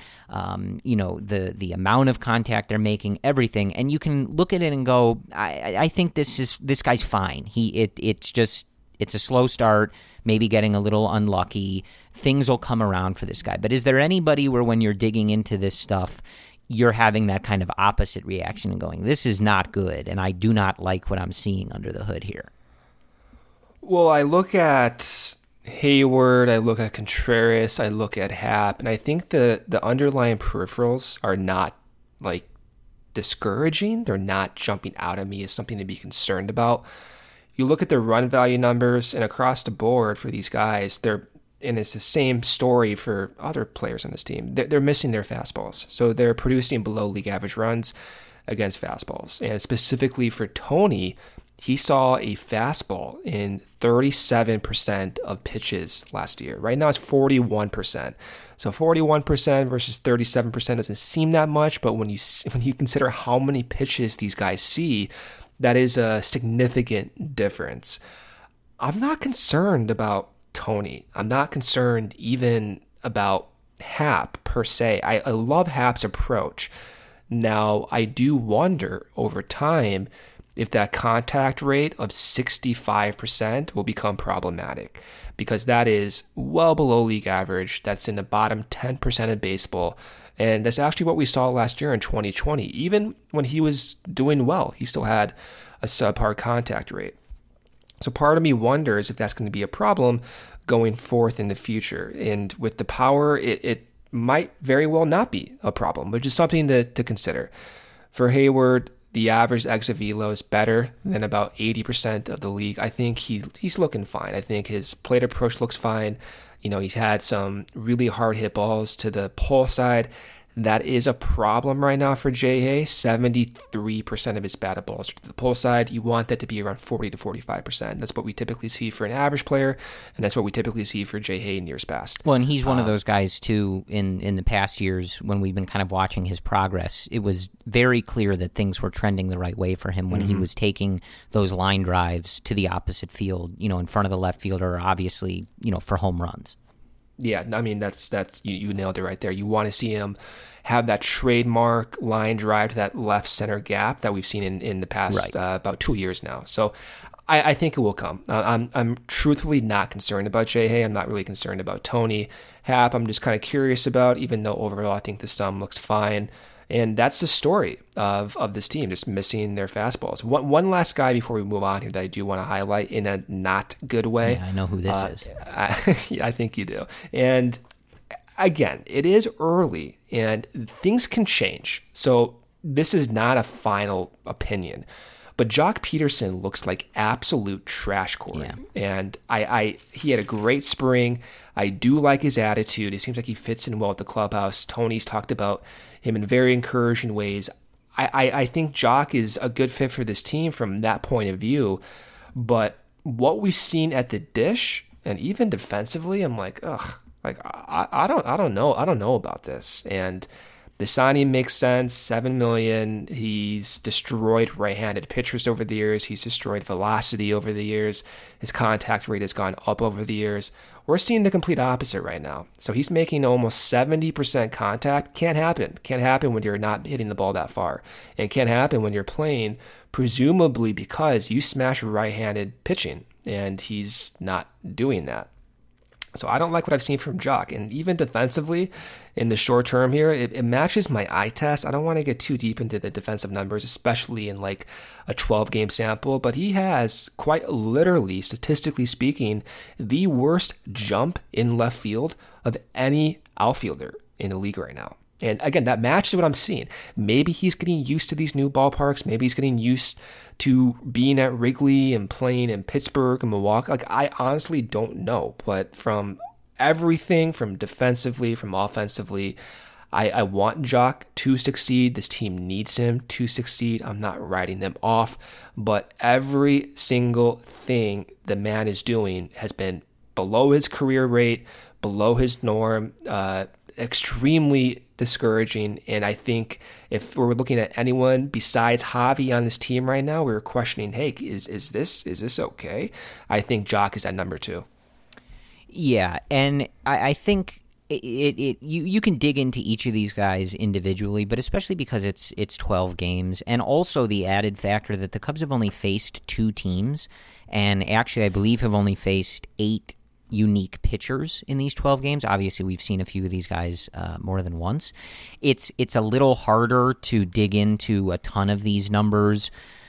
the amount of contact they're making, everything. And you can look at it and go, I think this guy's fine. It's a slow start, maybe getting a little unlucky. Things will come around for this guy. But is there anybody where, when you're digging into this stuff, you're having that kind of opposite reaction and going, this is not good, and I do not like what I'm seeing under the hood here? Well, I look at Hayward, I look at Contreras, I look at Happ, and I think the underlying peripherals are not like discouraging. They're not jumping out at me as something to be concerned about. You look at the run value numbers, and across the board for these guys, and it's the same story for other players on this team. They're missing their fastballs. So they're producing below league average runs against fastballs. And specifically for Tony, he saw a fastball in 37% of pitches last year. Right now it's 41%. So 41% versus 37% doesn't seem that much, but when you consider how many pitches these guys see, that is a significant difference. I'm not concerned about Tony. I'm not concerned even about Happ per se. I love Happ's approach. Now, I do wonder over time if that contact rate of 65% will become problematic, because that is well below league average. That's in the bottom 10% of baseball. And that's actually what we saw last year in 2020. Even when he was doing well, he still had a subpar contact rate. So part of me wonders if that's going to be a problem going forth in the future. And with the power, it might very well not be a problem, which is something to consider. For Hayward, the average exit velo is better than about 80% of the league. I think he's looking fine. I think his plate approach looks fine. He's had some really hard hit balls to the pull side. That is a problem right now for J.A. 73% of his batted balls to the pull side. You want that to be around 40 to 45%. That's what we typically see for an average player, and that's what we typically see for J.A. in years past. Well, and he's one of those guys, too, in the past years when we've been kind of watching his progress. It was very clear that things were trending the right way for him when he was taking those line drives to the opposite field, in front of the left fielder, obviously, for home runs. Yeah, I mean, that's you nailed it right there. You want to see him have that trademark line drive to that left center gap that we've seen in the past about 2 years now. So I think it will come. I'm truthfully not concerned about J.A. I'm not really concerned about Tony. Happ, I'm just kind of curious about, even though overall I think the sum looks fine. And that's the story of this team, just missing their fastballs. One last guy before we move on here that I do want to highlight in a not good way. Yeah, I know who this is. I think you do. And again, it is early and things can change. So this is not a final opinion. But Jock Peterson looks like absolute trash, Corey. Yeah. And he had a great spring. I do like his attitude. It seems like he fits in well with the clubhouse. Tony's talked about him in very encouraging ways. I think Jock is a good fit for this team from that point of view. But what we've seen at the dish and even defensively, I'm like, ugh, like I don't know about this. And the signing makes sense. $7 million. He's destroyed right-handed pitchers over the years. He's destroyed velocity over the years. His contact rate has gone up over the years. We're seeing the complete opposite right now. So he's making almost 70% contact. Can't happen. Can't happen when you're not hitting the ball that far. And can't happen when you're playing, presumably because you smash right-handed pitching. and he's not doing that. So I don't like what I've seen from Jock. And even defensively, in the short term here, it matches my eye test. I don't want to get too deep into the defensive numbers, especially in like a 12-game sample. But he has, quite literally, statistically speaking, the worst jump in left field of any outfielder in the league right now. And again, that matches what I'm seeing. Maybe he's getting used to these new ballparks. Maybe he's getting used to being at Wrigley and playing in Pittsburgh and Milwaukee. Like, I honestly don't know. But from everything, from defensively, from offensively, I want Jock to succeed. This team needs him to succeed. I'm not writing him off. But every single thing the man is doing has been below his career rate, below his norm, extremely discouraging. And I think if we're looking at anyone besides Javi on this team right now, we're questioning, hey, is this okay? I think Jock is at number 2. Yeah, and I think you can dig into each of these guys individually, but especially because it's 12 games, and also the added factor that the Cubs have only faced 2 teams, and actually I believe have only faced 8 unique pitchers in these 12 games. Obviously, we've seen a few of these guys more than once. It's a little harder to dig into a ton of these numbers.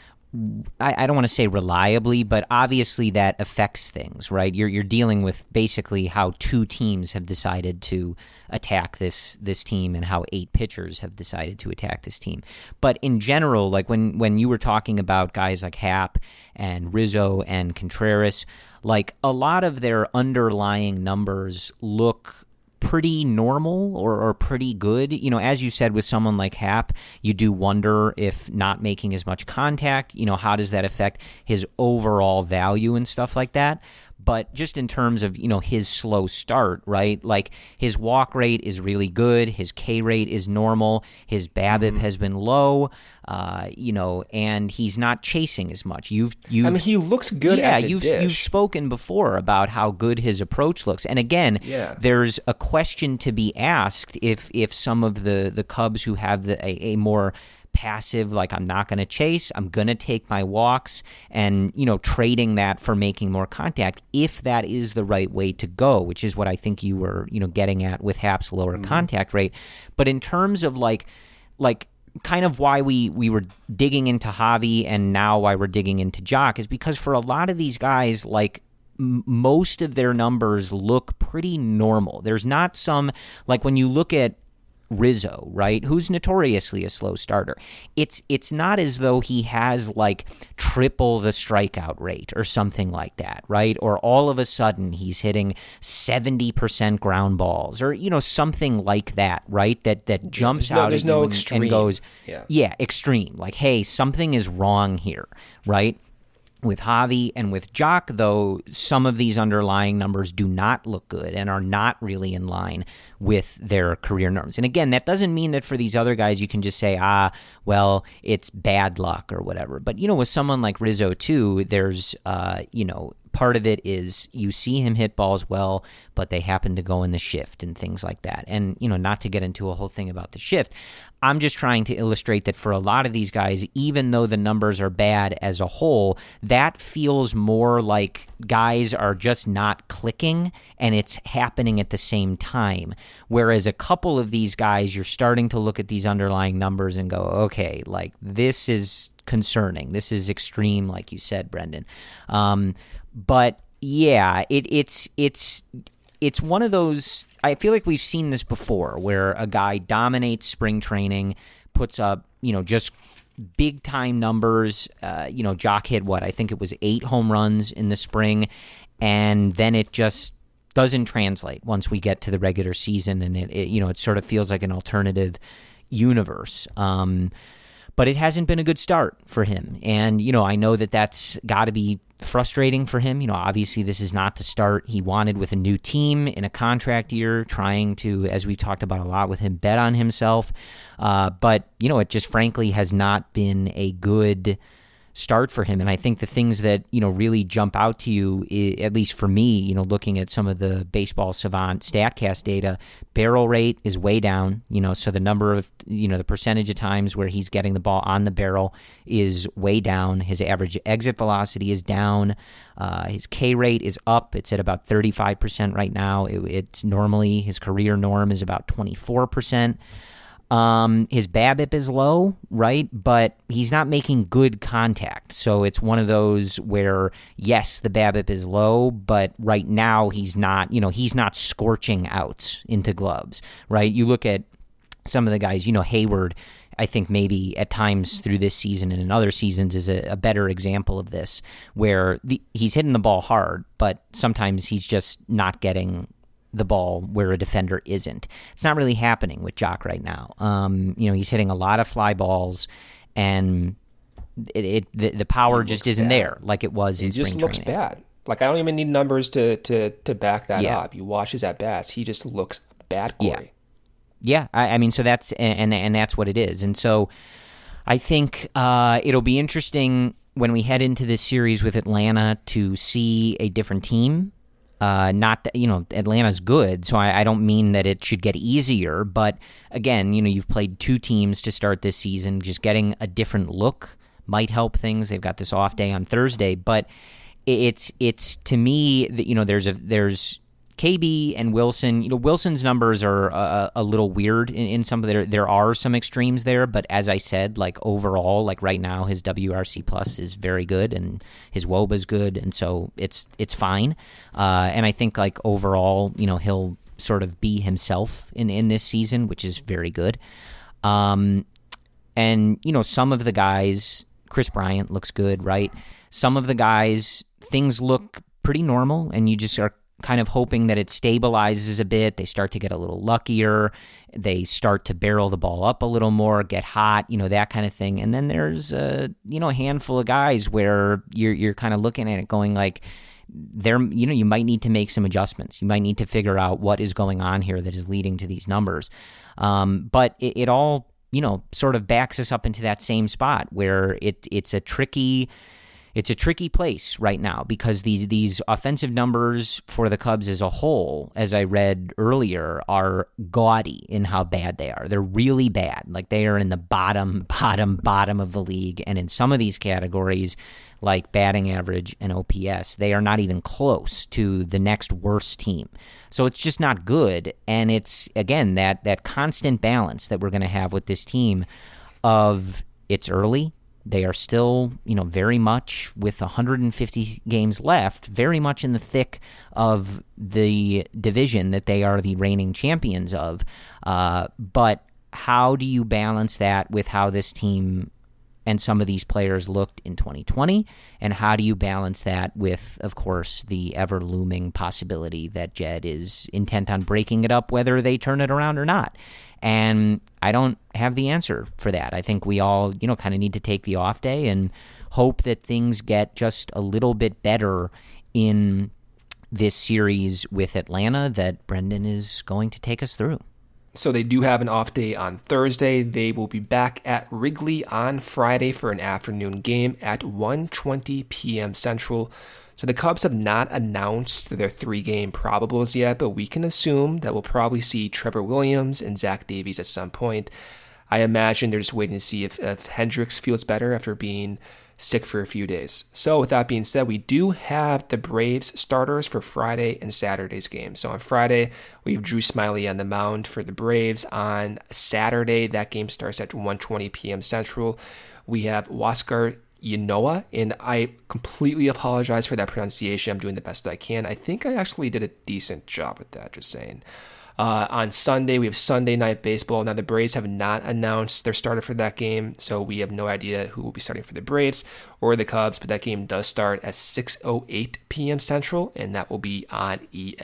I don't want to say reliably, but obviously that affects things, right? You're dealing with basically how 2 teams have decided to attack this team and how 8 pitchers have decided to attack this team. But in general, like when you were talking about guys like Happ and Rizzo and Contreras, like a lot of their underlying numbers look pretty normal or pretty good. You know, as you said, with someone like Happ, you do wonder if not making as much contact, you know, how does that affect his overall value and stuff like that? But just in terms of, you know, his slow start, right? Like his walk rate is really good. His K rate is normal. His BABIP has been low, you know, and he's not chasing as much. I mean, he looks good at the dish. You've spoken before about how good his approach looks. And again, there's a question to be asked if some of the Cubs who have a more passive, like I'm not going to chase, I'm going to take my walks, and, you know, trading that for making more contact, if that is the right way to go, which is what I think you were, you know, getting at with Happ's lower contact rate. But in terms of like kind of why we were digging into Javi and now why we're digging into Jock is because for a lot of these guys, like most of their numbers look pretty normal. There's not some, like when you look at Rizzo, right, who's notoriously a slow starter, it's not as though he has like triple the strikeout rate or something like that, right? Or all of a sudden he's hitting 70% ground balls or, you know, something like that, right? That jumps out at you and goes, extreme. Like, hey, something is wrong here, right? With Javi and with Jock, though, some of these underlying numbers do not look good and are not really in line with their career norms. And again, that doesn't mean that for these other guys you can just say, well, it's bad luck or whatever. But, you know, with someone like Rizzo, too, there's, you know, part of it is you see him hit balls well, but they happen to go in the shift and things like that. And, you know, not to get into a whole thing about the shift, I'm just trying to illustrate that for a lot of these guys, even though the numbers are bad as a whole, that feels more like guys are just not clicking and it's happening at the same time. Whereas a couple of these guys, you're starting to look at these underlying numbers and go, okay, like this is concerning. This is extreme, like you said, Brendan. But yeah, it's one of those. I feel like we've seen this before, where a guy dominates spring training, puts up, you know, just big time numbers. You know, Jock hit I think it was 8 home runs in the spring, and then it just doesn't translate once we get to the regular season, and it you know, it sort of feels like an alternative universe. But it hasn't been a good start for him. And, you know, I know that that's got to be frustrating for him. You know, obviously this is not the start he wanted with a new team in a contract year, trying to, as we've talked about a lot with him, bet on himself. But, you know, it just frankly has not been a good start for him. And I think the things that, really jump out to you, at least for me, looking at some of the Baseball Savant StatCast data, barrel rate is way down, so the number of, the percentage of times where he's getting the ball on the barrel is way down. His average exit velocity is down. His K rate is up. It's at about 35% right now. It's normally, his career norm is about 24%. His BABIP is low, right? But he's not making good contact. So it's one of those where, yes, the BABIP is low, but right now he's not scorching outs into gloves, right? You look at some of the guys, Hayward, I think maybe at times through this season and in other seasons is a better example of this, where he's hitting the ball hard, but sometimes he's just not getting the ball where a defender isn't. It's not really happening with Jock right now. He's hitting a lot of fly balls, and the power just isn't there like it was in spring training. He just looks bad. Like, I don't even need numbers to back that up. You watch his at-bats, he just looks bad, Corey. Yeah. I mean, so that's and that's what it is. And so I think it'll be interesting when we head into this series with Atlanta to see a different team. Not that, Atlanta's good, so I don't mean that it should get easier. But again, you've played two teams to start this season. Just getting a different look might help things. They've got this off day on Thursday, but it's to me that there's KB and Wilson. Wilson's numbers are a little weird in some of there are some extremes there, but as I said, like overall, like right now his WRC plus is very good and his WOBA is good, and so it's fine. And I think like overall, he'll sort of be himself in this season, which is very good. And some of the guys, Chris Bryant looks good, right? Some of the guys, things look pretty normal, and you just are kind of hoping that it stabilizes a bit. They start to get a little luckier. They start to barrel the ball up a little more, get hot, that kind of thing. And then there's a handful of guys where you're kind of looking at it going like, you might need to make some adjustments. You might need to figure out what is going on here that is leading to these numbers. But it all, sort of backs us up into that same spot where it's a tricky place right now, because these offensive numbers for the Cubs as a whole, as I read earlier, are gaudy in how bad they are. They're really bad. Like, they are in the bottom of the league. And in some of these categories, like batting average and OPS, they are not even close to the next worst team. So it's just not good. And it's, again, that constant balance that we're going to have with this team of it's early. They are still, very much with 150 games left, very much in the thick of the division that they are the reigning champions of. But how do you balance that with how this team and some of these players looked in 2020? And how do you balance that with, of course, the ever-looming possibility that Jed is intent on breaking it up, whether they turn it around or not? And I don't have the answer for that. I think we all, kind of need to take the off day and hope that things get just a little bit better in this series with Atlanta that Brendan is going to take us through. So they do have an off day on Thursday. They will be back at Wrigley on Friday for an afternoon game at 1:20 p.m. Central. So the Cubs have not announced their 3-game probables yet, but we can assume that we'll probably see Trevor Williams and Zach Davies at some point. I imagine they're just waiting to see if Hendricks feels better after being sick for a few days. So with that being said, we do have the Braves starters for Friday and Saturday's game. So on Friday, we have Drew Smyly on the mound for the Braves. On Saturday, that game starts at 1:20 p.m. Central. We have Huáscar Ynoa, and I completely apologize for that pronunciation. I'm doing the best I can. I think I actually did a decent job with that, just saying. On Sunday, we have Sunday Night Baseball. Now, the Braves have not announced their starter for that game, so we have no idea who will be starting for the Braves or the Cubs, but that game does start at 6:08 p.m. Central, and that will be on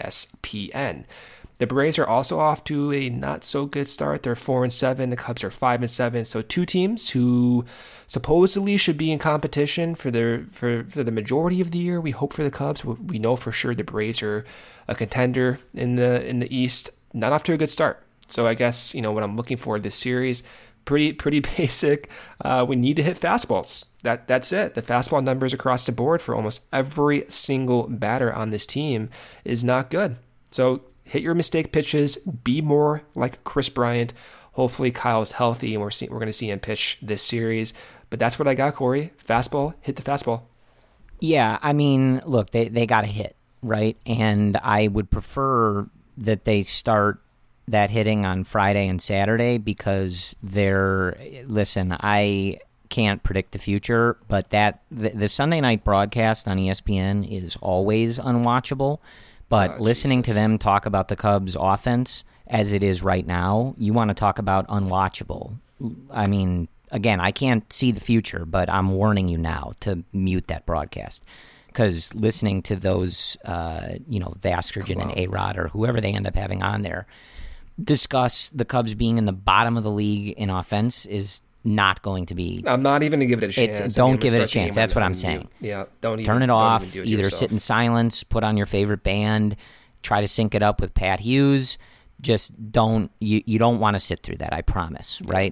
ESPN. The Braves are also off to a not-so-good start. They're 4-7. The Cubs are 5-7. So two teams who supposedly should be in competition for the majority of the year. We hope for the Cubs. We know for sure the Braves are a contender in the East. Not off to a good start. So I guess what I'm looking for this series, pretty basic. We need to hit fastballs. that's it. The fastball numbers across the board for almost every single batter on this team is not good. So hit your mistake pitches, be more like Chris Bryant. Hopefully Kyle's healthy and we're going to see him pitch this series. But that's what I got, Corey. Fastball, hit the fastball. Yeah, I mean, look, they got a hit, right? And I would prefer that they start that hitting on Friday and Saturday because listen, I can't predict the future, but the Sunday night broadcast on ESPN is always unwatchable. But listening to them talk about the Cubs offense as it is right now, you want to talk about unwatchable. I mean, again, I can't see the future, but I'm warning you now to mute that broadcast because listening to those, Vasgersian and A-Rod or whoever they end up having on there discuss the Cubs being in the bottom of the league in offense is not going to be. I'm not even going to give it a chance. Don't give it a chance. That's what I'm saying. Yeah, don't even turn it off. Don't even do it Either yourself. Sit in silence, put on your favorite band, try to sync it up with Pat Hughes. Just don't. You don't want to sit through that. I promise. Right?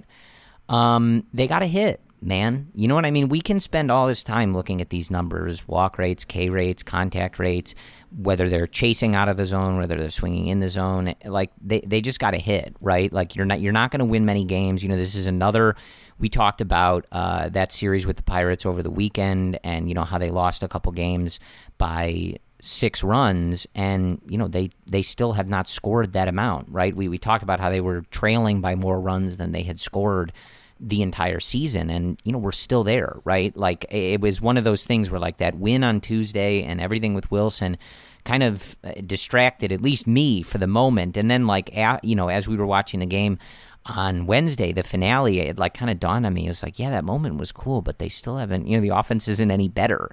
They got a hit, man. You know what I mean? We can spend all this time looking at these numbers: walk rates, K rates, contact rates, whether they're chasing out of the zone, whether they're swinging in the zone. Like they just got a hit, right? Like you're not going to win many games. You know, this is another. We talked about that series with the Pirates over the weekend, and you know how they lost a couple games by 6 runs, and you know they still have not scored that amount, right? We talked about how they were trailing by more runs than they had scored the entire season, and you know we're still there, right? Like it was one of those things where like that win on Tuesday and everything with Wilson kind of distracted at least me for the moment, and then like as we were watching the game on Wednesday, the finale, it like kind of dawned on me. It was like, yeah, that moment was cool, but they still haven't, the offense isn't any better.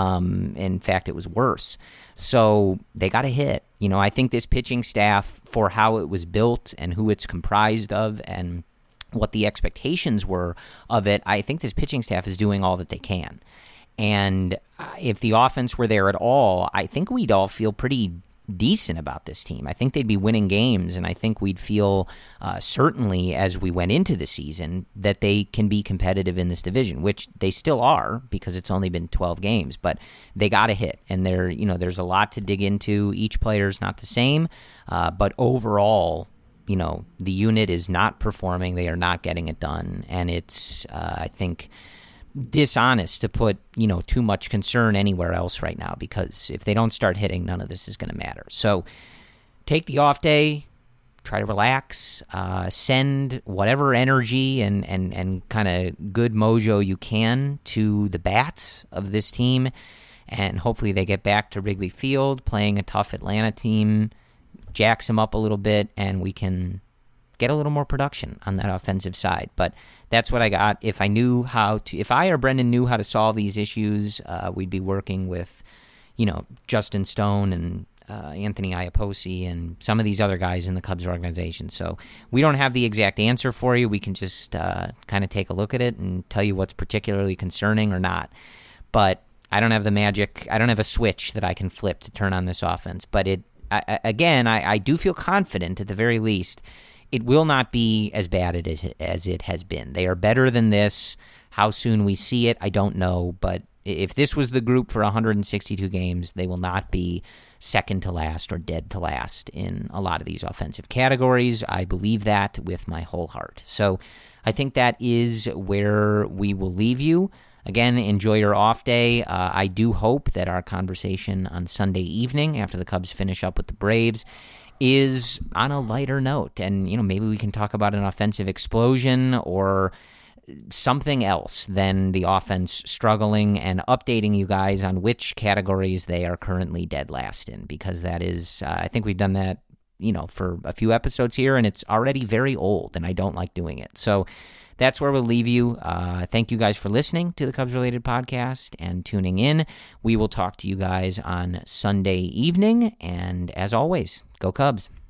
In fact, it was worse. So they got a hit. I think this pitching staff, for how it was built and who it's comprised of and what the expectations were of it, I think this pitching staff is doing all that they can. And if the offense were there at all, I think we'd all feel pretty decent about this team. I think they'd be winning games, and I think we'd feel certainly as we went into the season that they can be competitive in this division, which they still are because it's only been 12 games, but they got a hit, and there's a lot to dig into. Each player's not the same, but overall, the unit is not performing. They are not getting it done, and it's, I think, dishonest to put too much concern anywhere else right now, because if they don't start hitting, none of this is going to matter. So take the off day, try to relax, send whatever energy and kind of good mojo you can to the bats of this team, and hopefully they get back to Wrigley Field playing a tough Atlanta team, jacks them up a little bit, and we can get a little more production on that offensive side. But that's what I got. If I or Brendan knew how to solve these issues, we'd be working with, Justin Stone and Anthony Iapoce and some of these other guys in the Cubs organization. So we don't have the exact answer for you. We can just kind of take a look at it and tell you what's particularly concerning or not. But I don't have the magic. I don't have a switch that I can flip to turn on this offense. But I do feel confident at the very least it will not be as bad as it has been. They are better than this. How soon we see it, I don't know. But if this was the group for 162 games, they will not be second to last or dead to last in a lot of these offensive categories. I believe that with my whole heart. So I think that is where we will leave you. Again, enjoy your off day. I do hope that our conversation on Sunday evening after the Cubs finish up with the Braves is on a lighter note, and maybe we can talk about an offensive explosion or something else than the offense struggling, and updating you guys on which categories they are currently dead last in, because that is I think we've done that for a few episodes here, and it's already very old, and I don't like doing it. So that's where we'll leave you. Thank you guys for listening to the Cubs Related Podcast and tuning in. We will talk to you guys on Sunday evening, and as always, go Cubs.